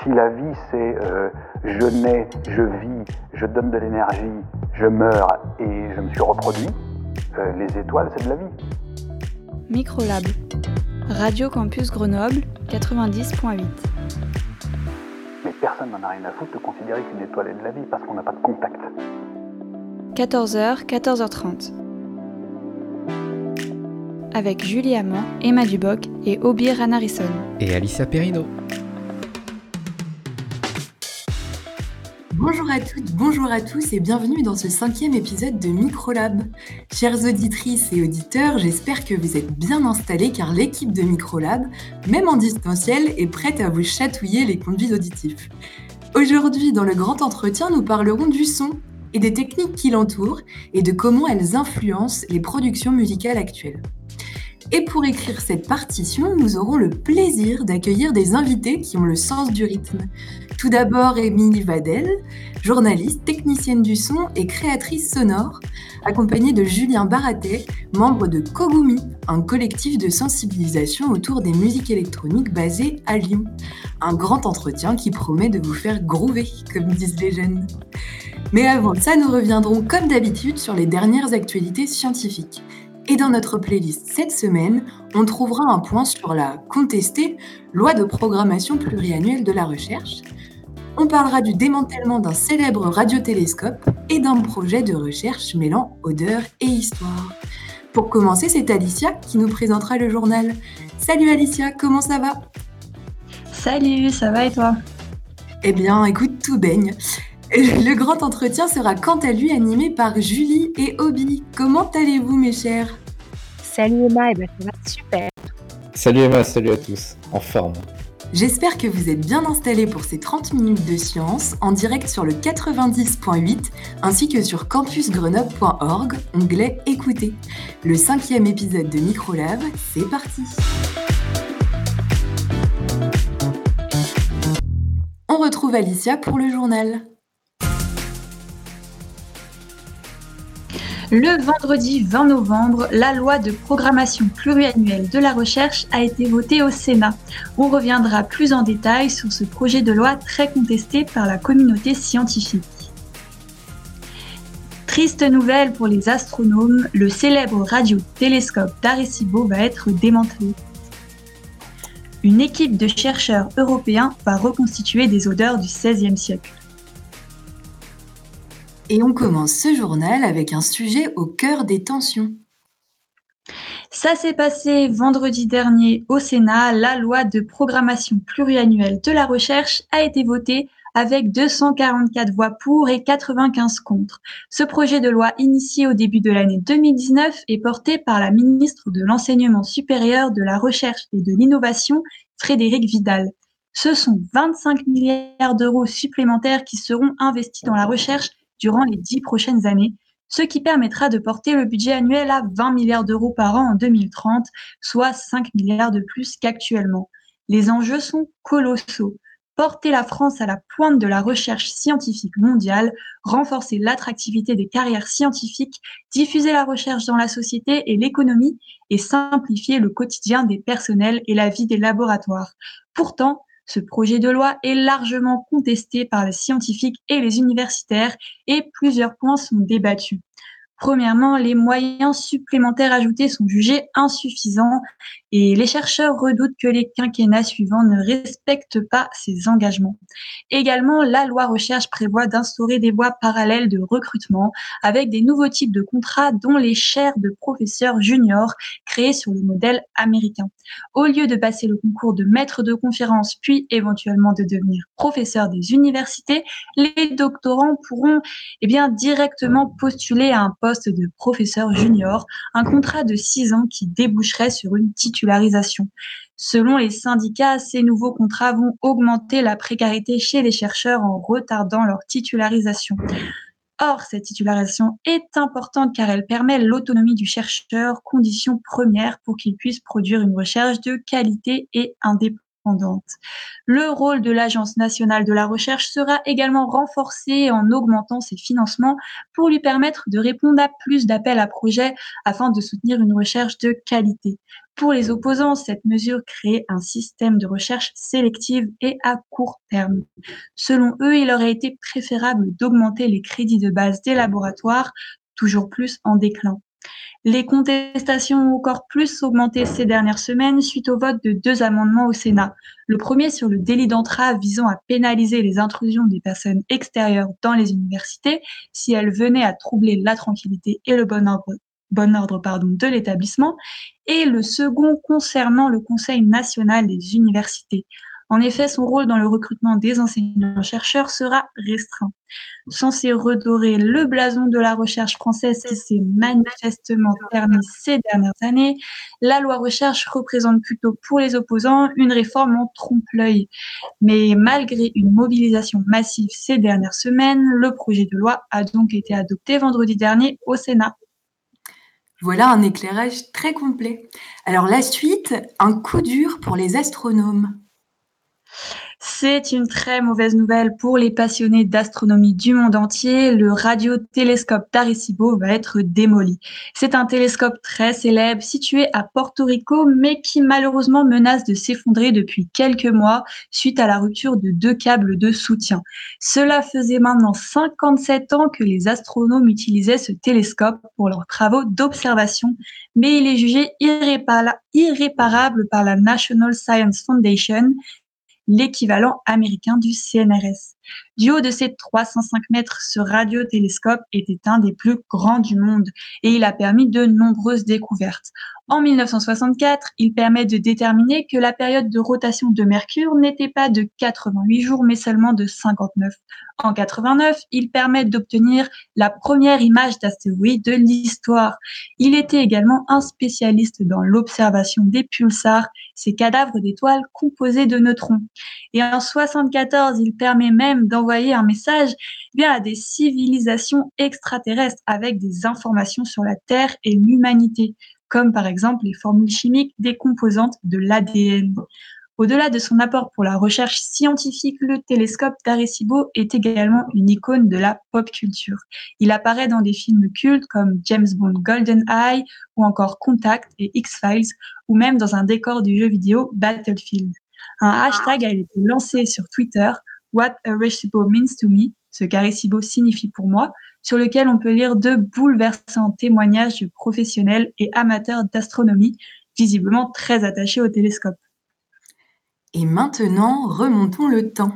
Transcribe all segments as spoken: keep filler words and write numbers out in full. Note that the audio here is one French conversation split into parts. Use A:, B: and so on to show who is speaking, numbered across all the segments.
A: Si la vie c'est euh, je nais, je vis, je donne de l'énergie, je meurs et je me suis reproduit, euh, les étoiles c'est de la vie.
B: Microlab, Radio Campus Grenoble, quatre-vingt-dix virgule huit.
A: Mais personne n'en a rien à foutre de considérer qu'une étoile est de la vie parce qu'on n'a pas de contact.
B: quatorze heures, quatorze heures trente. Avec Julie Amand, Emma Duboc et Obi Ranarison.
C: Et Alicia Perrino.
D: Bonjour à toutes, bonjour à tous et bienvenue dans ce cinquième épisode de Microlab. Chères auditrices et auditeurs, j'espère que vous êtes bien installés car l'équipe de Microlab, même en distanciel, est prête à vous chatouiller les conduits auditifs. Aujourd'hui, dans le grand entretien, nous parlerons du son et des techniques qui l'entourent et de comment elles influencent les productions musicales actuelles. Et pour écrire cette partition, nous aurons le plaisir d'accueillir des invités qui ont le sens du rythme. Tout d'abord, Émilie Vadel, journaliste, technicienne du son et créatrice sonore, accompagnée de Julien Baratet, membre de Kogumi, un collectif de sensibilisation autour des musiques électroniques basé à Lyon. Un grand entretien qui promet de vous faire groover, comme disent les jeunes. Mais avant ça, nous reviendrons comme d'habitude sur les dernières actualités scientifiques. Et dans notre playlist cette semaine, on trouvera un point sur la contestée loi de programmation pluriannuelle de la recherche. On parlera du démantèlement d'un célèbre radiotélescope et d'un projet de recherche mêlant odeur et histoire. Pour commencer, c'est Alicia qui nous présentera le journal. Salut Alicia, comment ça va ?
E: Salut, ça va et toi ?
D: Eh bien, écoute, tout baigne. Le grand entretien sera quant à lui animé par Julie et Obi. Comment allez-vous mes chers ?
F: Salut Emma, eh ben, ça va super.
C: Salut Emma, salut à tous, en forme.
D: J'espère que vous êtes bien installés pour ces trente minutes de science en direct sur le quatre-vingt-dix virgule huit ainsi que sur campus grenoble point org, onglet Écoutez. Le cinquième épisode de Microlab, c'est parti. On retrouve Alicia pour le journal.
E: Le vendredi vingt novembre, la loi de programmation pluriannuelle de la recherche a été votée au Sénat. On reviendra plus en détail sur ce projet de loi très contesté par la communauté scientifique. Triste nouvelle pour les astronomes, le célèbre radiotélescope d'Arecibo va être démantelé. Une équipe de chercheurs européens va reconstituer des odeurs du seizième siècle.
D: Et on commence ce journal avec un sujet au cœur des tensions.
E: Ça s'est passé vendredi dernier au Sénat. La loi de programmation pluriannuelle de la recherche a été votée avec deux cent quarante-quatre voix pour et quatre-vingt-quinze contre. Ce projet de loi initié au début de l'année deux mille dix-neuf est porté par la ministre de l'Enseignement supérieur, de la Recherche et de l'Innovation, Frédérique Vidal. Ce sont vingt-cinq milliards d'euros supplémentaires qui seront investis dans la recherche durant les dix prochaines années, ce qui permettra de porter le budget annuel à vingt milliards d'euros par an en deux mille trente, soit cinq milliards de plus qu'actuellement. Les enjeux sont colossaux. Porter la France à la pointe de la recherche scientifique mondiale, renforcer l'attractivité des carrières scientifiques, diffuser la recherche dans la société et l'économie et simplifier le quotidien des personnels et la vie des laboratoires. Pourtant, ce projet de loi est largement contesté par les scientifiques et les universitaires et plusieurs points sont débattus. Premièrement, les moyens supplémentaires ajoutés sont jugés insuffisants et les chercheurs redoutent que les quinquennats suivants ne respectent pas ces engagements. Également, la loi recherche prévoit d'instaurer des voies parallèles de recrutement avec des nouveaux types de contrats dont les chaires de professeurs juniors créés sur le modèle américain. Au lieu de passer le concours de maître de conférence puis éventuellement de devenir professeur des universités, les doctorants pourront eh bien, directement postuler à un poste de professeur junior, un contrat de six ans qui déboucherait sur une titularisation. Selon les syndicats, ces nouveaux contrats vont augmenter la précarité chez les chercheurs en retardant leur titularisation. Or, cette titularisation est importante car elle permet l'autonomie du chercheur, condition première pour qu'il puisse produire une recherche de qualité et indépendante. indépendante. Le rôle de l'Agence nationale de la recherche sera également renforcé en augmentant ses financements pour lui permettre de répondre à plus d'appels à projets afin de soutenir une recherche de qualité. Pour les opposants, cette mesure crée un système de recherche sélective et à court terme. Selon eux, il aurait été préférable d'augmenter les crédits de base des laboratoires, toujours plus en déclin. Les contestations ont encore plus augmenté ces dernières semaines suite au vote de deux amendements au Sénat. Le premier sur le délit d'entrave visant à pénaliser les intrusions des personnes extérieures dans les universités si elles venaient à troubler la tranquillité et le bon ordre, bon ordre pardon, de l'établissement, et le second concernant le Conseil national des universités. En effet, son rôle dans le recrutement des enseignants-chercheurs sera restreint. Censé redorer le blason de la recherche française qui s'est manifestement ternie ces dernières années, la loi recherche représente plutôt pour les opposants une réforme en trompe-l'œil. Mais malgré une mobilisation massive ces dernières semaines, le projet de loi a donc été adopté vendredi dernier au Sénat.
D: Voilà un éclairage très complet. Alors la suite, un coup dur pour les astronomes.
E: C'est une très mauvaise nouvelle pour les passionnés d'astronomie du monde entier. Le radiotélescope d'Arecibo va être démoli. C'est un télescope très célèbre situé à Porto Rico, mais qui malheureusement menace de s'effondrer depuis quelques mois suite à la rupture de deux câbles de soutien. Cela faisait maintenant cinquante-sept ans que les astronomes utilisaient ce télescope pour leurs travaux d'observation, mais il est jugé irrépara- irréparable par la National Science Foundation, l'équivalent américain du C N R S. Du haut de ses trois cent cinq mètres, ce radiotélescope était un des plus grands du monde et il a permis de nombreuses découvertes. En mille neuf cent soixante-quatre, il permet de déterminer que la période de rotation de Mercure n'était pas de quatre-vingt-huit jours, mais seulement de cinquante-neuf. En quatre-vingt-neuf, il permet d'obtenir la première image d'astéroïde de l'histoire. Il était également un spécialiste dans l'observation des pulsars, ces cadavres d'étoiles composés de neutrons. Et en soixante-quatorze, il permet même d'envoyer un message eh bien, à des civilisations extraterrestres avec des informations sur la Terre et l'humanité, comme par exemple les formules chimiques des composantes de l'A D N. Au-delà de son apport pour la recherche scientifique, le télescope d'Arecibo est également une icône de la pop culture. Il apparaît dans des films cultes comme James Bond GoldenEye ou encore Contact et X-Files, ou même dans un décor du jeu vidéo Battlefield. Un hashtag a été lancé sur Twitter, What Arecibo means to me, ce qu'Arecibo signifie pour moi, sur lequel on peut lire de bouleversants témoignages de professionnels et amateurs d'astronomie, visiblement très attachés au télescope.
D: Et maintenant, remontons le temps.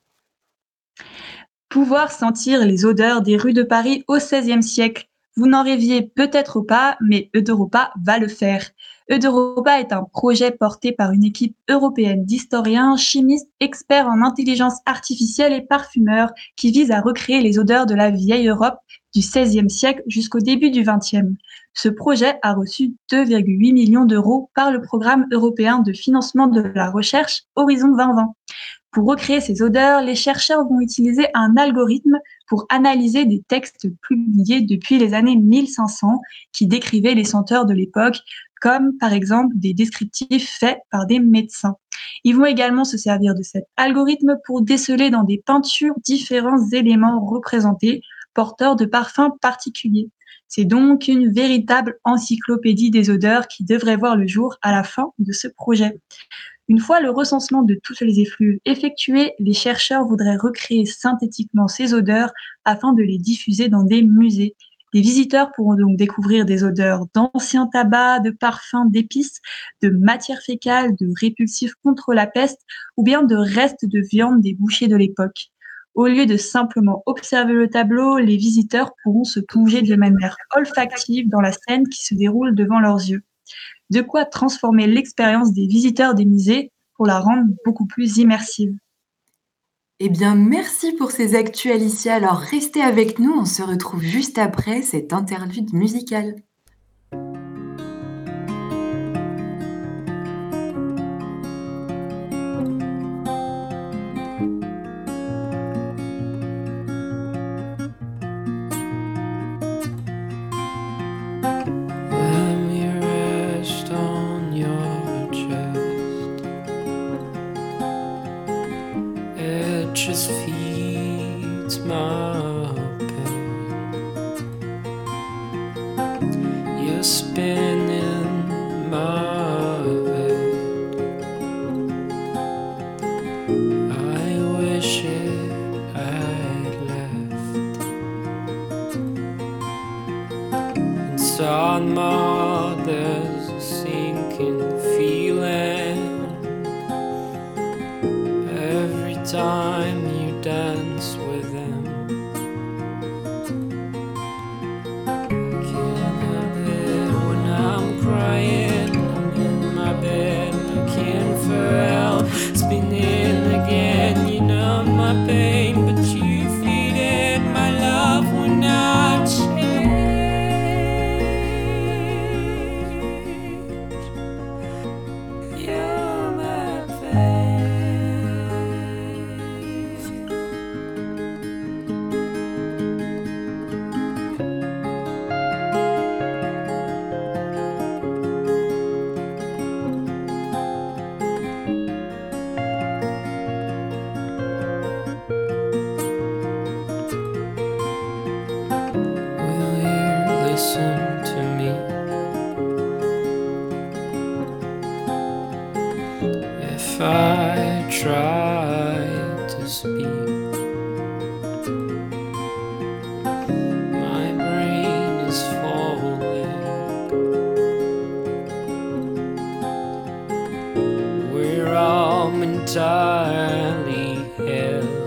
E: Pouvoir sentir les odeurs des rues de Paris au seizième siècle. Vous n'en rêviez peut-être pas, mais Euderopa va le faire. Euderopa est un projet porté par une équipe européenne d'historiens, chimistes, experts en intelligence artificielle et parfumeurs qui vise à recréer les odeurs de la vieille Europe du seizième siècle jusqu'au début du vingtième. Ce projet a reçu deux virgule huit millions d'euros par le programme européen de financement de la recherche Horizon vingt vingt. Pour recréer ces odeurs, les chercheurs vont utiliser un algorithme pour analyser des textes publiés depuis les années mille cinq cents qui décrivaient les senteurs de l'époque, comme par exemple des descriptifs faits par des médecins. Ils vont également se servir de cet algorithme pour déceler dans des peintures différents éléments représentés, porteurs de parfums particuliers. C'est donc une véritable encyclopédie des odeurs qui devrait voir le jour à la fin de ce projet. Une fois le recensement de toutes les effluves effectué, les chercheurs voudraient recréer synthétiquement ces odeurs afin de les diffuser dans des musées. Les visiteurs pourront donc découvrir des odeurs d'anciens tabacs, de parfums, d'épices, de matières fécales, de répulsifs contre la peste ou bien de restes de viande des bouchers de l'époque. Au lieu de simplement observer le tableau, les visiteurs pourront se plonger de manière olfactive dans la scène qui se déroule devant leurs yeux. De quoi transformer l'expérience des visiteurs des musées pour la rendre beaucoup plus immersive.
D: Eh bien, merci pour ces actus, Alicia. Alors, restez avec nous, on se retrouve juste après cette interlude musicale.
G: Let me rest on your chest. just feeds my pain. You're spinning my head. I wish it had left inside my heart. There's a sinking feeling every time you dance with him. Can't help it when I'm crying. I'm in my bed looking for help, spinning again. You numb my pain, but you feed it. My love will not change. You're my faith. Will you listen to me? If I try to speak, my brain is falling. We're all entirely held,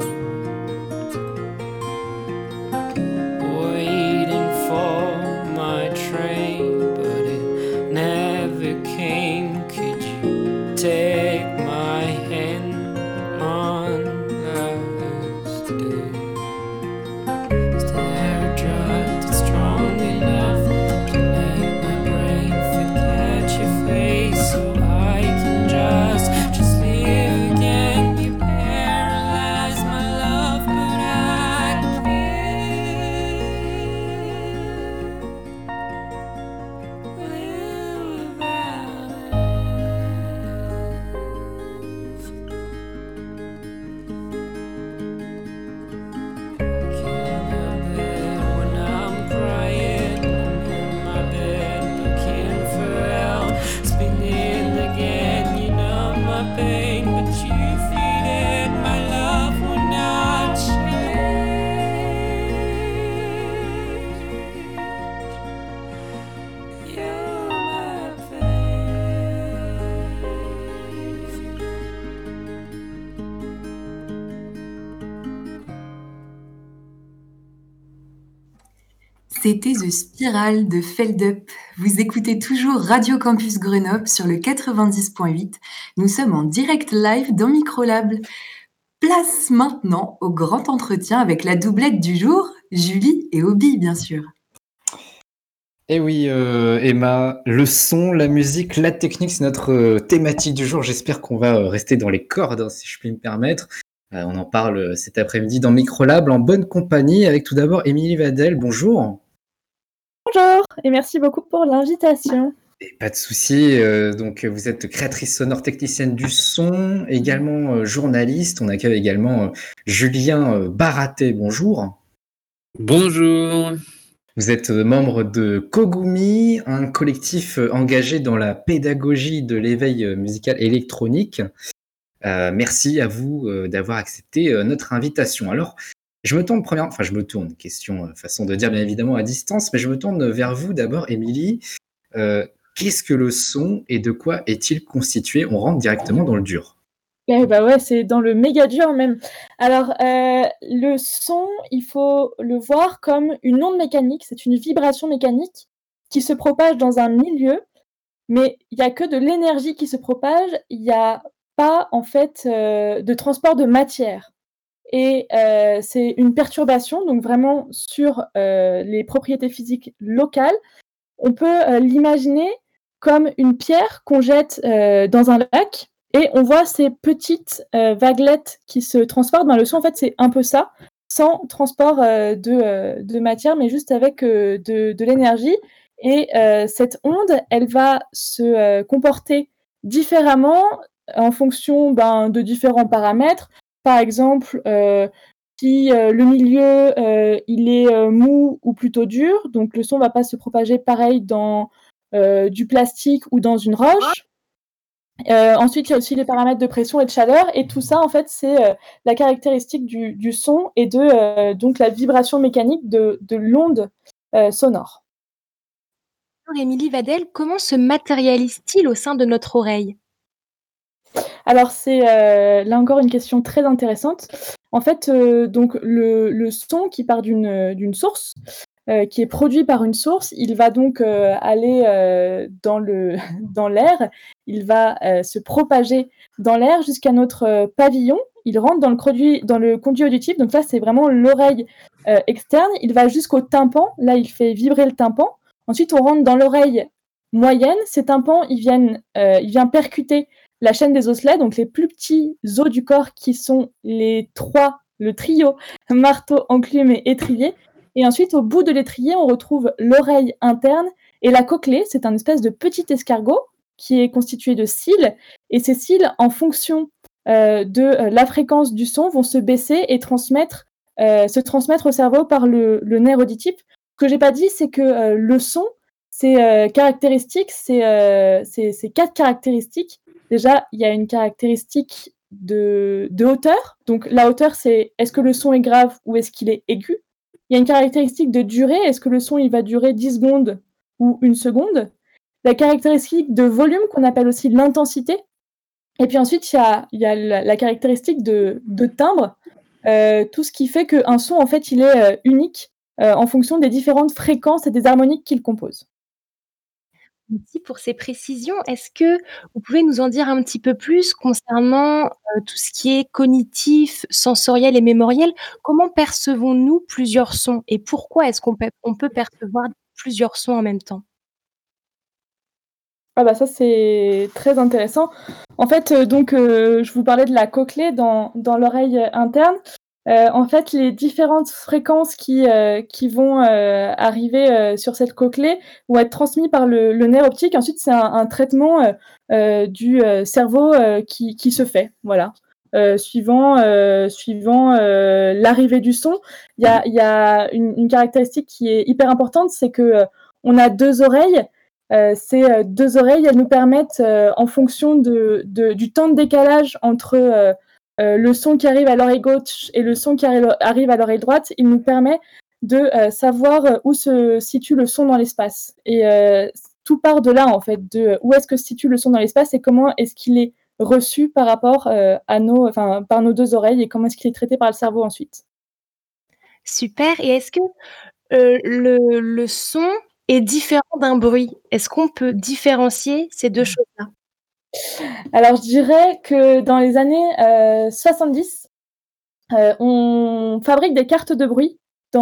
G: waiting for my train, but it never came. Could you take my hand on last day? Is there a drug that's strong enough to make my brain forget your face, so I can just, just live again? You paralyze my love, but I can't live without it. Can't help it when I'm crying. I'm in my bed looking for help, spinning again. You numb my pain, but you feed it. My love will not change. You're my faith.
D: C'était The Spiral de Feldup. Vous écoutez toujours Radio Campus Grenoble sur le quatre-vingt-dix point huit. Nous sommes en direct live dans Microlab. Place maintenant au grand entretien avec la doublette du jour, Julie et Obi, bien sûr.
C: Eh oui, euh, Emma, le son, la musique, la technique, c'est notre euh, thématique du jour. J'espère qu'on va euh, rester dans les cordes, hein, si je puis me permettre. Euh, on en parle euh, cet après-midi dans Microlab en bonne compagnie avec tout d'abord Émilie Vadel. Bonjour.
H: Bonjour et merci beaucoup pour l'invitation.
C: Et pas de souci. euh, donc, vous êtes créatrice sonore, technicienne du son, également euh, journaliste. On accueille également euh, Julien euh, Baraté. Bonjour.
I: Bonjour.
C: Vous êtes euh, membre de Kogumi, un collectif euh, engagé dans la pédagogie de l'éveil euh, musical électronique. Euh, merci à vous euh, d'avoir accepté euh, notre invitation. Alors, je me tourne premièrement, enfin je me tourne, question, euh, façon de dire bien évidemment à distance, mais je me tourne vers vous d'abord, Émilie. Euh, qu'est-ce que le son et de quoi est-il constitué? On rentre directement dans le dur.
H: Eh bah ouais, c'est dans le méga dur même. Alors, euh, le son, il faut le voir comme une onde mécanique, c'est une vibration mécanique qui se propage dans un milieu, mais il n'y a que de l'énergie qui se propage, il n'y a pas en fait euh, de transport de matière. Et euh, c'est une perturbation, donc vraiment sur euh, les propriétés physiques locales. On peut euh, l'imaginer comme une pierre qu'on jette euh, dans un lac, et on voit ces petites euh, vaguelettes qui se transportent dans le son. En fait, c'est un peu ça, sans transport euh, de, euh, de matière, mais juste avec euh, de, de l'énergie. Et euh, cette onde, elle va se euh, comporter différemment en fonction ben, de différents paramètres. par exemple, euh, si euh, le milieu euh, il est euh, mou ou plutôt dur, donc le son va pas se propager pareil dans euh, du plastique ou dans une roche. Euh, ensuite, il y a aussi les paramètres de pression et de chaleur, et tout ça, en fait, c'est euh, la caractéristique du, du son et de euh, donc la vibration mécanique de, de l'onde euh, sonore.
F: Émilie Vadel, comment se matérialise-t-il au sein de notre oreille?
H: Alors, c'est euh, là encore une question très intéressante. En fait, euh, donc le, le son qui part d'une d'une source, euh, qui est produit par une source, il va donc euh, aller euh, dans le dans l'air, il va euh, se propager dans l'air jusqu'à notre euh, pavillon. Il rentre dans le conduit dans le conduit auditif. Donc là, c'est vraiment l'oreille euh, externe. Il va jusqu'au tympan. Là, il fait vibrer le tympan. Ensuite, on rentre dans l'oreille moyenne. Ces tympans, ils viennent, euh, il vient percuter la chaîne des osselets, donc les plus petits os du corps qui sont les trois, le trio, marteau, enclume et étrier. Et ensuite, au bout de l'étrier, on retrouve l'oreille interne et la cochlée. C'est un espèce de petit escargot qui est constitué de cils. Et ces cils, en fonction euh, de euh, la fréquence du son, vont se baisser et transmettre, euh, se transmettre au cerveau par le, le nerf auditif. Ce que j'ai pas dit, c'est que euh, le son, c'est euh, caractéristique, c'est euh, quatre caractéristiques. Déjà, il y a une caractéristique de, de hauteur. Donc, la hauteur, c'est est-ce que le son est grave ou est-ce qu'il est aigu? Il y a une caractéristique de durée. Est-ce que le son, il va durer dix secondes ou une seconde? La caractéristique de volume, qu'on appelle aussi l'intensité. Et puis ensuite, il y a, il y a la, la caractéristique de, de timbre. Euh, tout ce qui fait qu'un son, en fait, il est euh, unique euh, en fonction des différentes fréquences et des harmoniques qu'il compose.
F: Merci pour ces précisions. Est-ce que vous pouvez nous en dire un petit peu plus concernant euh, tout ce qui est cognitif, sensoriel et mémoriel? Comment percevons-nous plusieurs sons et pourquoi est-ce qu'on peut, on peut percevoir plusieurs sons en même temps?
H: Ah bah ça c'est très intéressant. En fait, euh, donc euh, je vous parlais de la cochlée dans, dans l'oreille interne. Euh, en fait, les différentes fréquences qui, euh, qui vont euh, arriver euh, sur cette cochlée vont être transmises par le, le nerf optique. Ensuite, c'est un, un traitement euh, euh, du euh, cerveau euh, qui, qui se fait, voilà. Euh, suivant euh, suivant euh, l'arrivée du son. Il y a, y a une, une caractéristique qui est hyper importante, c'est que euh, on a deux oreilles. Euh, ces euh, deux oreilles, elles nous permettent, euh, en fonction de, de, du temps de décalage entre euh, euh, le son qui arrive à l'oreille gauche et le son qui arrive, arrive à l'oreille droite, il nous permet de euh, savoir où se situe le son dans l'espace. Et euh, tout part de là, en fait, de où est-ce que se situe le son dans l'espace et comment est-ce qu'il est reçu par rapport euh, à nos, enfin, par nos deux oreilles et comment est-ce qu'il est traité par le cerveau ensuite.
F: Super. Et est-ce que euh, le, le son est différent d'un bruit? Est-ce qu'on peut différencier ces deux choses-là?
H: Alors, je dirais que dans les années euh, soixante-dix, euh, on fabrique des cartes de bruit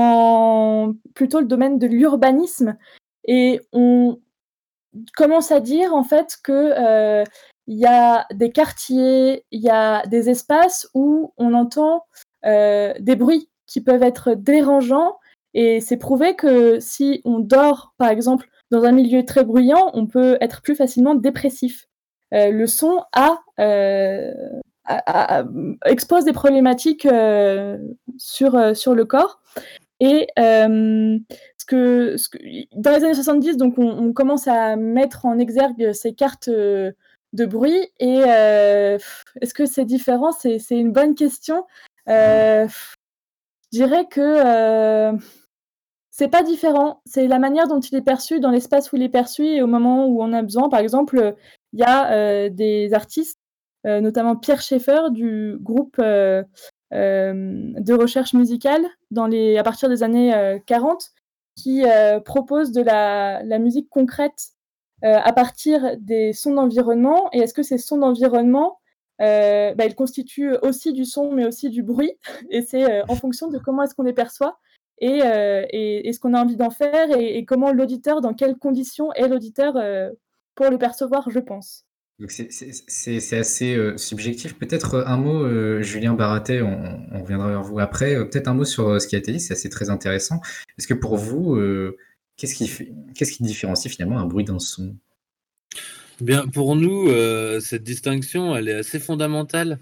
H: dans plutôt le domaine de l'urbanisme et on commence à dire en fait que euh, il y a des quartiers, il y a des espaces où on entend euh, des bruits qui peuvent être dérangeants et c'est prouvé que si on dort par exemple dans un milieu très bruyant, on peut être plus facilement dépressif. Euh, le son a, euh, a, a, expose des problématiques euh, sur, euh, sur le corps. Et euh, ce que, ce que, dans les années soixante-dix, donc on, on commence à mettre en exergue ces cartes euh, de bruit. Et euh, est-ce que c'est différent? C'est, c'est une bonne question. Euh, je dirais que euh, c'est pas différent. C'est la manière dont il est perçu dans l'espace où il est perçu et au moment où on a besoin. Par exemple, il y a euh, des artistes, euh, notamment Pierre Schaeffer du groupe euh, euh, de recherche musicale dans les, à partir des années euh, quarante, qui euh, propose de la, la musique concrète euh, à partir des sons d'environnement. Et est-ce que ces sons d'environnement, euh, bah, ils constituent aussi du son, mais aussi du bruit. Et c'est euh, en fonction de comment est-ce qu'on les perçoit et, euh, et, et ce qu'on a envie d'en faire et, et comment l'auditeur, dans quelles conditions est l'auditeur euh, pour le percevoir, je pense.
C: Donc c'est c'est- c'est- c'est assez euh, subjectif. Peut-être euh, un mot, euh, Julien Baratet, on, on reviendra vers vous après. Euh, peut-être un mot sur euh, ce qui a été dit, c'est assez très intéressant. Est-ce que pour vous, euh, qu'est-ce qui fait, qu'est-ce qui différencie finalement un bruit d'un son?
I: Bien, pour nous, euh, cette distinction, elle est assez fondamentale.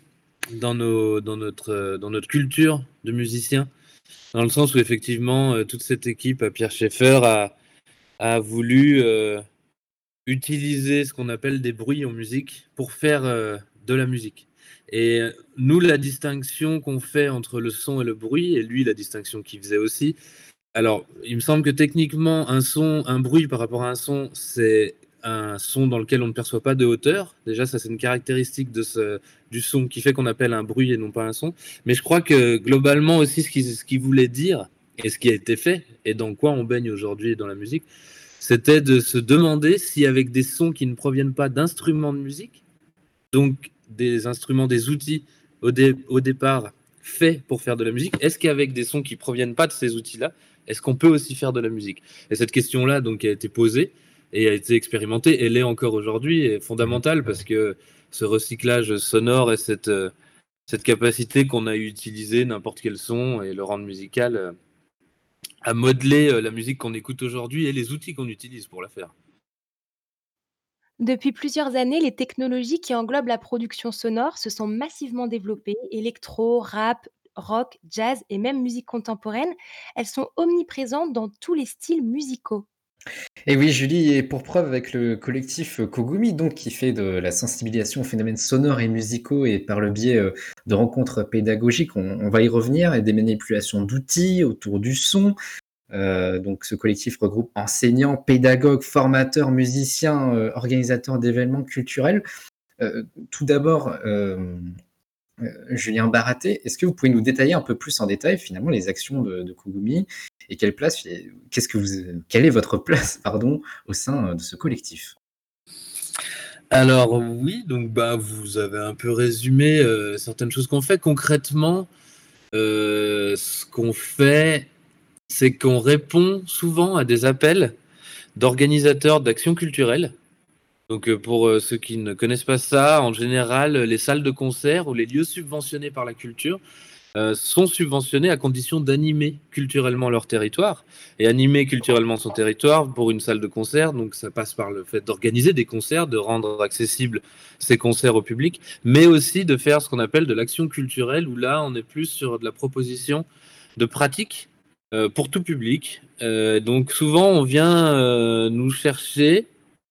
I: dans, nos, dans, notre, dans notre culture de musiciens, dans le sens où effectivement, euh, toute cette équipe à Pierre Schaeffer a, a voulu euh, utiliser ce qu'on appelle des bruits en musique pour faire euh, de la musique. Et nous, la distinction qu'on fait entre le son et le bruit, et lui, la distinction qu'il faisait aussi, alors, il me semble que techniquement, un son, un bruit par rapport à un son, c'est un son dans lequel on ne perçoit pas de hauteur. Déjà, ça, c'est une caractéristique de ce, du son qui fait qu'on appelle un bruit et non pas un son. Mais je crois que globalement aussi, ce qu'il ce qu'il voulait dire, et ce qui a été fait, et dans quoi on baigne aujourd'hui dans la musique, c'était de se demander si avec des sons qui ne proviennent pas d'instruments de musique, donc des instruments, des outils au, dé, au départ faits pour faire de la musique, est-ce qu'avec des sons qui proviennent pas de ces outils-là, est-ce qu'on peut aussi faire de la musique? Et cette question-là, donc, a été posée et a été expérimentée, elle est encore aujourd'hui est fondamentale parce que ce recyclage sonore et cette, euh, cette capacité qu'on a utilisé n'importe quel son et le rendre musical euh, à modeler euh, la musique qu'on écoute aujourd'hui et les outils qu'on utilise pour la faire.
F: Depuis plusieurs années, les technologies qui englobent la production sonore se sont massivement développées. Électro, rap, rock, jazz et même musique contemporaine, elles sont omniprésentes dans tous les styles musicaux.
C: Et oui, Julie est pour preuve avec le collectif euh, Kogumi, donc qui fait de la sensibilisation aux phénomènes sonores et musicaux et par le biais euh, de rencontres pédagogiques, on, on va y revenir, et des manipulations d'outils autour du son. Euh, donc ce collectif regroupe enseignants, pédagogues, formateurs, musiciens, euh, organisateurs d'événements culturels. Euh, tout d'abord, euh, euh, Julien Baraté, est-ce que vous pouvez nous détailler un peu plus en détail finalement les actions de, de Kogumi et quelle place, qu'est-ce que vous, quelle est votre place, pardon, au sein de ce collectif?
I: Alors oui, donc bah vous avez un peu résumé euh, certaines choses qu'on fait concrètement. Euh, ce qu'on fait, c'est qu'on répond souvent à des appels d'organisateurs d'actions culturelles. Donc euh, pour euh, ceux qui ne connaissent pas ça, en général, les salles de concert ou les lieux subventionnés par la culture euh, sont subventionnés à condition d'animer culturellement leur territoire. Et animer culturellement son territoire pour une salle de concert, donc ça passe par le fait d'organiser des concerts, de rendre accessibles ces concerts au public, mais aussi de faire ce qu'on appelle de l'action culturelle, où là, on est plus sur de la proposition de pratiques euh, pour tout public. Euh, donc souvent, on vient euh, nous chercher,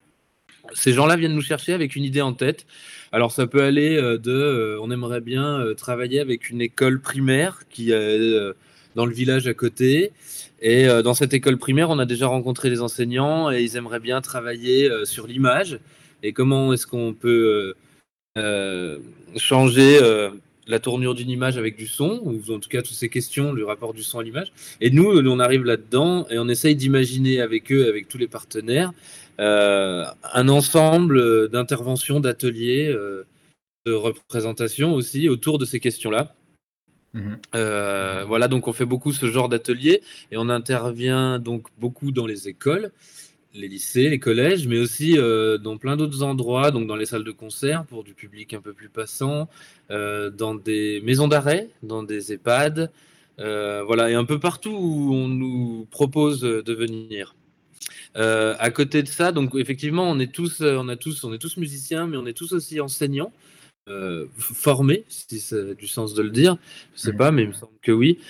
I: ces gens-là viennent nous chercher avec une idée en tête. Alors ça peut aller euh, de, euh, on aimerait bien euh, travailler avec une école primaire qui est euh, dans le village à côté. Et euh, dans cette école primaire, on a déjà rencontré les enseignants et ils aimeraient bien travailler euh, sur l'image. Et comment est-ce qu'on peut euh, euh, changer euh, la tournure d'une image avec du son, ou en tout cas toutes ces questions, le rapport du son à l'image. Et nous, on arrive là-dedans et on essaye d'imaginer avec eux, avec tous les partenaires, euh, un ensemble d'interventions, d'ateliers, euh, de représentations aussi autour de ces questions-là. Mmh. Euh, voilà, donc on fait beaucoup ce genre d'ateliers et on intervient donc beaucoup dans les écoles, les lycées, les collèges, mais aussi euh, dans plein d'autres endroits, donc dans les salles de concert pour du public un peu plus passant, euh, dans des maisons d'arrêt, dans des EHPAD, euh, voilà, et un peu partout où on nous propose de venir. Euh, à côté de ça, donc effectivement, on est tous, on a tous, on est tous musiciens, mais on est tous aussi enseignants, euh, formés, si ça a du sens de le dire. Je sais pas, mais il me semble que oui.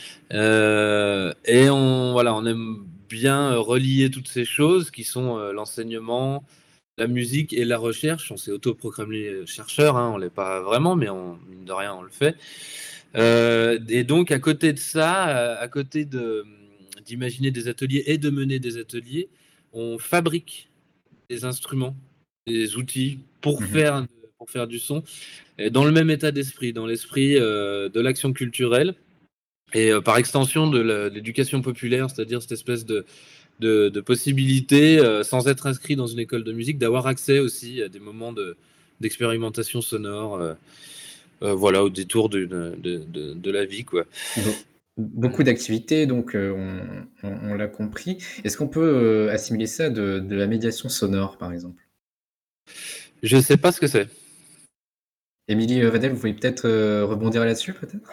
I: Euh, et on, voilà, on aime bien relier toutes ces choses qui sont euh, l'enseignement, la musique et la recherche. On s'est autoproclamé chercheur, hein, on l'est pas vraiment, mais on, mine de rien, on le fait. Euh, et donc, à côté de ça, à côté de d'imaginer des ateliers et de mener des ateliers, on fabrique des instruments, des outils pour, mmh. faire, pour faire du son, et dans le même état d'esprit, dans l'esprit euh, de l'action culturelle et euh, par extension de, la, de l'éducation populaire, c'est-à-dire cette espèce de, de, de possibilité, euh, sans être inscrit dans une école de musique, d'avoir accès aussi à des moments de, d'expérimentation sonore, euh, euh, voilà, au détour de, de, de, de la vie, quoi.
C: Beaucoup d'activités, donc euh, on, on, on l'a compris. Est-ce qu'on peut euh, assimiler ça de, de la médiation sonore, par exemple?
I: Je ne sais pas ce que c'est.
C: Émilie Vadel, vous pouvez peut-être euh, rebondir là-dessus, peut-être?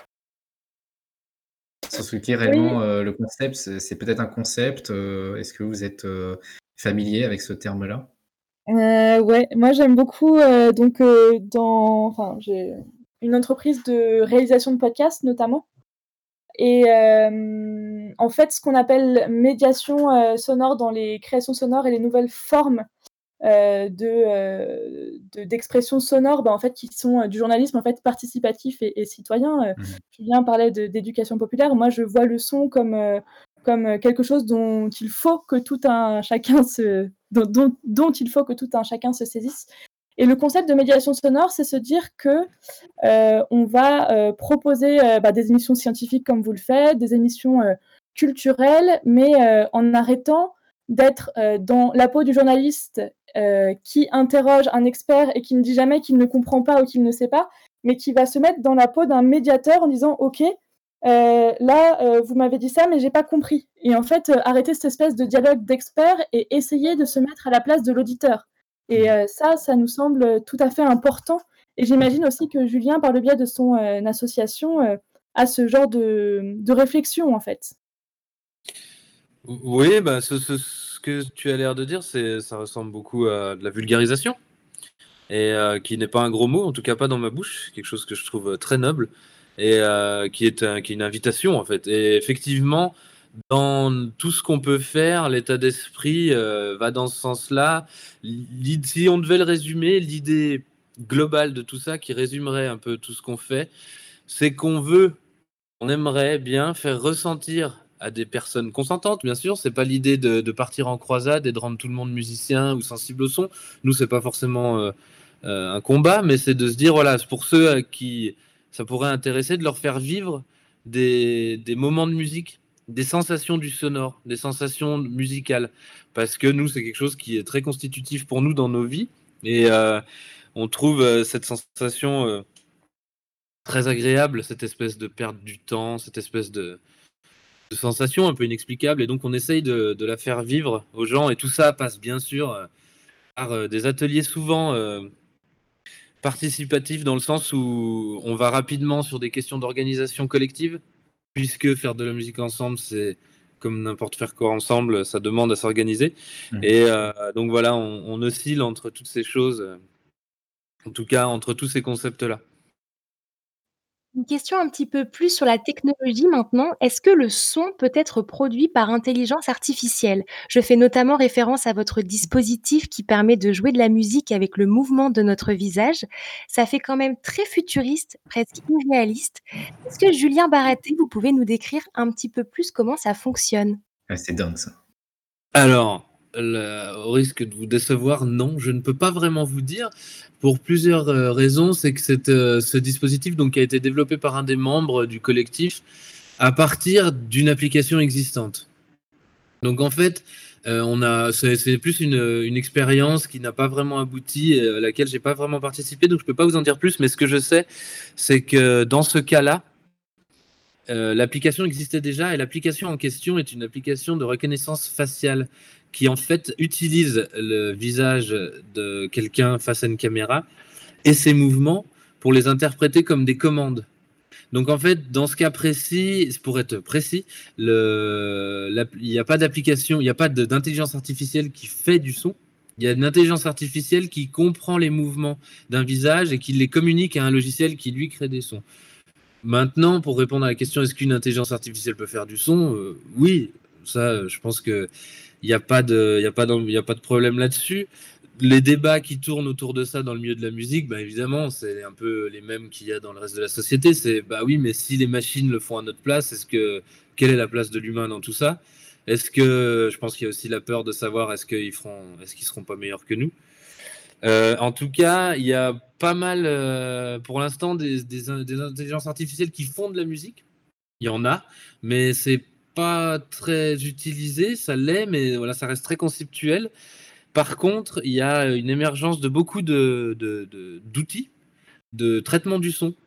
C: Sur ce qui est réellement oui. euh, le concept, c'est, c'est peut-être un concept. Euh, est-ce que vous êtes euh, familier avec ce terme-là?
H: euh, Ouais, moi j'aime beaucoup. Euh, donc, euh, dans, enfin, j'ai une entreprise de réalisation de podcasts notamment. Et euh, en fait, ce qu'on appelle médiation euh, sonore dans les créations sonores et les nouvelles formes euh, de, euh, de, d'expression sonore, bah, en fait, qui sont euh, du journalisme en fait, participatif et, et citoyen. Euh,
C: Mmh.
H: Julien parlait de, d'éducation populaire. Moi, je vois le son comme, euh, comme quelque chose dont il faut que tout un chacun se, dont, dont, dont il faut que tout un chacun se saisisse. Et le concept de médiation sonore, c'est se dire que euh, on va euh, proposer euh, bah, des émissions scientifiques comme vous le faites, des émissions euh, culturelles, mais euh, en arrêtant d'être euh, dans la peau du journaliste euh, qui interroge un expert et qui ne dit jamais qu'il ne comprend pas ou qu'il ne sait pas, mais qui va se mettre dans la peau d'un médiateur en disant « Ok, euh, là, euh, vous m'avez dit ça, mais j'ai pas compris. » Et en fait, euh, arrêter cette espèce de dialogue d'experts et essayer de se mettre à la place de l'auditeur. Et euh, ça, ça nous semble tout à fait important. Et j'imagine aussi que Julien, par le biais de son euh, association, euh, a ce genre de, de réflexion, en fait.
I: Oui, bah, ce, ce, ce que tu as l'air de dire, c'est, ça ressemble beaucoup à de la vulgarisation, et euh, qui n'est pas un gros mot, en tout cas pas dans ma bouche, quelque chose que je trouve très noble, et euh, qui, est un, qui est une invitation, en fait. Et effectivement, dans tout ce qu'on peut faire, l'état d'esprit euh, va dans ce sens-là. L'id- Si on devait le résumer, l'idée globale de tout ça, qui résumerait un peu tout ce qu'on fait, c'est qu'on veut, on aimerait bien faire ressentir à des personnes consentantes, bien sûr. C'est pas l'idée de, de partir en croisade et de rendre tout le monde musicien ou sensible au son. Nous, c'est pas forcément euh, euh, un combat, mais c'est de se dire, voilà, c'est pour ceux à qui ça pourrait intéresser, de leur faire vivre des, des moments de musique, des sensations du sonore, des sensations musicales. Parce que nous, c'est quelque chose qui est très constitutif pour nous dans nos vies. Et euh, on trouve euh, cette sensation euh, très agréable, cette espèce de perte du temps, cette espèce de, de sensation un peu inexplicable. Et donc, on essaye de, de la faire vivre aux gens. Et tout ça passe bien sûr euh, par euh, des ateliers souvent euh, participatifs, dans le sens où on va rapidement sur des questions d'organisation collective, puisque faire de la musique ensemble, c'est comme n'importe faire quoi ensemble, ça demande à s'organiser.
C: Mmh.
I: Et euh, donc voilà, on, on oscille entre toutes ces choses, euh, en tout cas entre tous ces concepts-là.
F: Une question un petit peu plus sur la technologie maintenant. Est-ce que le son peut être produit par intelligence artificielle? Je fais notamment référence à votre dispositif qui permet de jouer de la musique avec le mouvement de notre visage. Ça fait quand même très futuriste, presque irréaliste. Est-ce que Julien Baraté, vous pouvez nous décrire un petit peu plus comment ça fonctionne?
C: Ouais, c'est dingue ça.
I: Alors, le- au risque de vous décevoir, non, je ne peux pas vraiment vous dire, pour plusieurs euh, raisons. C'est que cette, euh, ce dispositif donc, qui a été développé par un des membres du collectif à partir d'une application existante. Donc en fait, euh, on a, c'est, c'est plus une, une expérience qui n'a pas vraiment abouti, euh, à laquelle j'ai pas vraiment participé, donc je peux pas vous en dire plus. Mais ce que je sais, c'est que dans ce cas-là, euh, l'application existait déjà, et l'application en question est une application de reconnaissance faciale qui en fait utilise le visage de quelqu'un face à une caméra et ses mouvements pour les interpréter comme des commandes. Donc en fait, dans ce cas précis, pour être précis, le, la, il n'y a pas d'application, il n'y a pas de, d'intelligence artificielle qui fait du son. Il y a une intelligence artificielle qui comprend les mouvements d'un visage et qui les communique à un logiciel qui lui crée des sons. Maintenant, pour répondre à la question, est-ce qu'une intelligence artificielle peut faire du son? euh, Oui, ça, je pense que il n'y a pas de, il y a pas de, il y a pas de problème là-dessus. Les débats qui tournent autour de ça dans le milieu de la musique, bah évidemment, c'est un peu les mêmes qu'il y a dans le reste de la société. C'est bah oui, mais si les machines le font à notre place, est-ce que quelle est la place de l'humain dans tout ça? Est-ce que je pense qu'il y a aussi la peur de savoir est-ce qu'ils feront, est-ce qu'ils seront pas meilleurs que nous? Euh, en tout cas, il y a pas mal, euh, pour l'instant, des, des, des intelligences artificielles qui font de la musique. Il y en a, mais c'est pas très utilisé. Ça l'est, mais voilà, ça reste très conceptuel. Par contre, il y a une émergence de beaucoup de, de, de- d'outils de traitement du son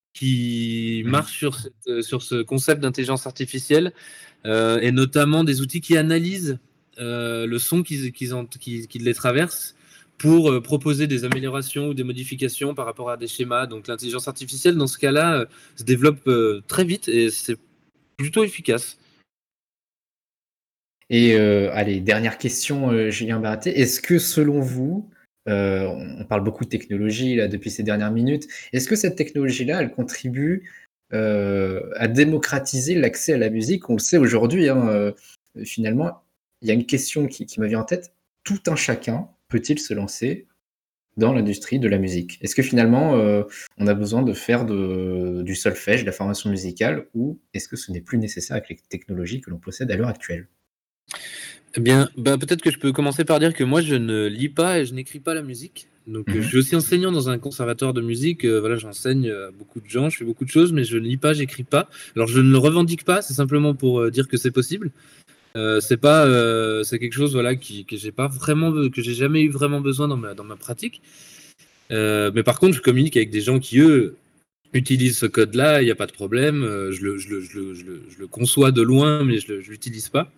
I: qui
C: Mmh.
I: marchent sur, cette- sur ce concept d'intelligence artificielle, euh, et notamment des outils qui analysent euh, le son qui, qui, qui, qui les traverse pour euh, proposer des améliorations ou des modifications par rapport à des schémas. Donc l'intelligence artificielle, dans ce cas-là, euh, se développe euh, très vite et c'est plutôt efficace.
C: Et euh, allez, dernière question, euh, Julien Baraté. Est-ce que selon vous, Euh, on parle beaucoup de technologie là, depuis ces dernières minutes. Est-ce que cette technologie-là, elle contribue euh, à démocratiser l'accès à la musique? On le sait aujourd'hui, hein, euh, finalement, il y a une question qui, qui me vient en tête. Tout un chacun peut-il se lancer dans l'industrie de la musique? Est-ce que finalement, euh, on a besoin de faire de, du solfège, de la formation musicale, ou est-ce que ce n'est plus nécessaire avec les technologies que l'on possède à l'heure actuelle?
I: Eh bien, bah, peut-être que je peux commencer par dire que moi, je ne lis pas et je n'écris pas la musique. Donc,
C: Mhm.
I: euh, je suis aussi enseignant dans un conservatoire de musique. Euh, voilà, j'enseigne à beaucoup de gens, je fais beaucoup de choses, mais je ne lis pas, j'écris pas. Alors, je ne le revendique pas, c'est simplement pour euh, dire que c'est possible. Euh, c'est pas, euh, c'est quelque chose, voilà, qui, que j'ai pas vraiment, que j'ai jamais eu vraiment besoin dans ma, dans ma pratique. Euh, mais par contre, je communique avec des gens qui, eux, utilisent ce code-là, il n'y a pas de problème. Euh, je, le, je, le, je, le, je, le, je le conçois de loin, mais je ne l'utilise pas.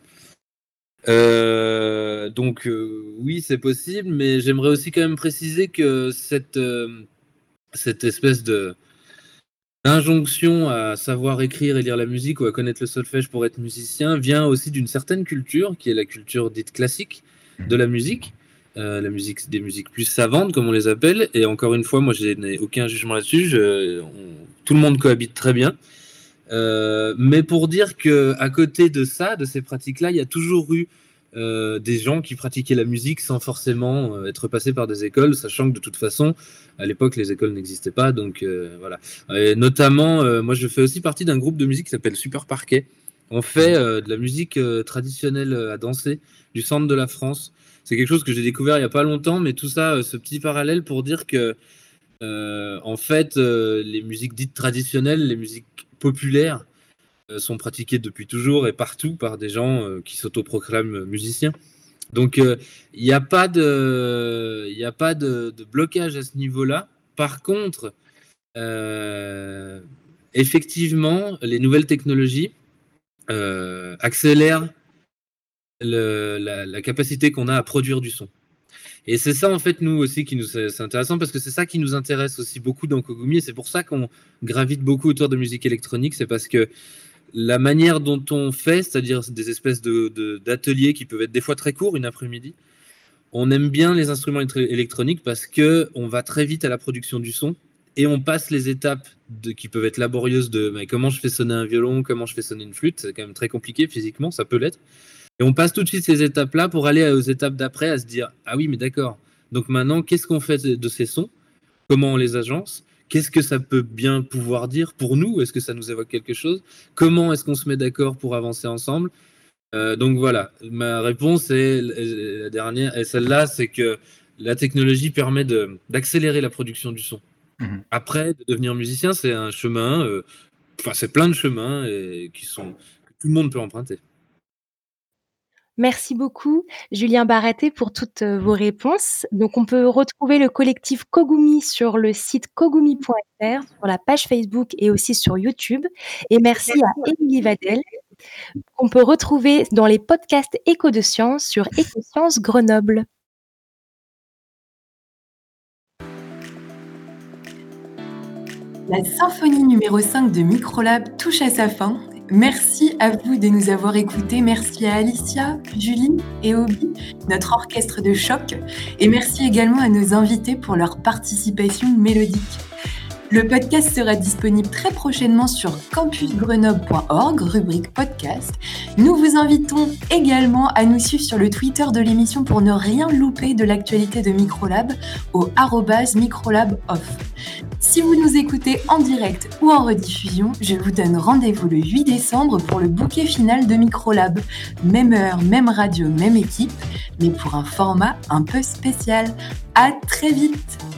I: Euh, donc euh, oui, c'est possible, mais j'aimerais aussi quand même préciser que cette, euh, cette espèce de d'injonction à savoir écrire et lire la musique ou à connaître le solfège pour être musicien vient aussi d'une certaine culture, qui est la culture dite classique de la musique, euh, la musique des musiques plus savantes, comme on les appelle. Et encore une fois, moi, je n'ai aucun jugement là-dessus. Je, on, tout le monde cohabite très bien. Euh, mais pour dire que à côté de ça, de ces pratiques-là, il y a toujours eu euh, des gens qui pratiquaient la musique sans forcément euh, être passés par des écoles, sachant que de toute façon, à l'époque, les écoles n'existaient pas. Donc euh, voilà. Et notamment, euh, moi, je fais aussi partie d'un groupe de musique qui s'appelle Super Parquet. On fait euh, de la musique euh, traditionnelle à danser du centre de la France. C'est quelque chose que j'ai découvert il n'y a pas longtemps, mais tout ça, euh, ce petit parallèle pour dire que euh, en fait, euh, les musiques dites traditionnelles, les musiques populaires euh, sont pratiquées depuis toujours et partout par des gens euh, qui s'autoproclament musiciens. Donc, il euh, n'y a pas de, y a pas de, de blocage à ce niveau-là. Par contre, euh, effectivement, les nouvelles technologies euh, accélèrent le, la, la capacité qu'on a à produire du son. Et c'est ça, en fait, nous aussi, qui nous, c'est intéressant parce que c'est ça qui nous intéresse aussi beaucoup dans Kogumi et c'est pour ça qu'on gravite beaucoup autour de musique électronique. C'est parce que la manière dont on fait, c'est-à-dire des espèces de, de, d'ateliers qui peuvent être des fois très courts, une après-midi, on aime bien les instruments électroniques parce qu'on va très vite à la production du son et on passe les étapes de, qui peuvent être laborieuses de mais comment je fais sonner un violon, comment je fais sonner une flûte, c'est quand même très compliqué physiquement, ça peut l'être. Et on passe tout de suite ces étapes-là pour aller aux étapes d'après à se dire « Ah oui, mais d'accord, donc maintenant, qu'est-ce qu'on fait de ces sons? Comment on les agence? Qu'est-ce que ça peut bien pouvoir dire pour nous? Est-ce que ça nous évoque quelque chose? Comment est-ce qu'on se met d'accord pour avancer ensemble ?» euh, Donc voilà, ma réponse est la dernière, et celle-là, c'est que la technologie permet de, d'accélérer la production du son. Mmh. Après, de devenir musicien, c'est un chemin, euh, enfin c'est plein de chemins et qui sont, que tout le monde peut emprunter.
F: Merci beaucoup, Julien Barraté, pour toutes vos réponses. Donc, on peut retrouver le collectif Kogumi sur le site kogumi point f r, sur la page Facebook et aussi sur YouTube. Et merci à Émilie Vadel, qu'on peut retrouver dans les podcasts Écho de Sciences sur Éco-Sciences Grenoble.
D: La symphonie numéro cinq de Microlab touche à sa fin. Merci à vous de nous avoir écoutés. Merci à Alicia, Julie et Obi, notre orchestre de choc. Et merci également à nos invités pour leur participation mélodique. Le podcast sera disponible très prochainement sur campus grenoble point org, rubrique podcast. Nous vous invitons également à nous suivre sur le Twitter de l'émission pour ne rien louper de l'actualité de Microlab au arobase microlaboff. Si vous nous écoutez en direct ou en rediffusion, je vous donne rendez-vous le huit décembre pour le bouquet final de Microlab. Même heure, même radio, même équipe, mais pour un format un peu spécial. À très vite!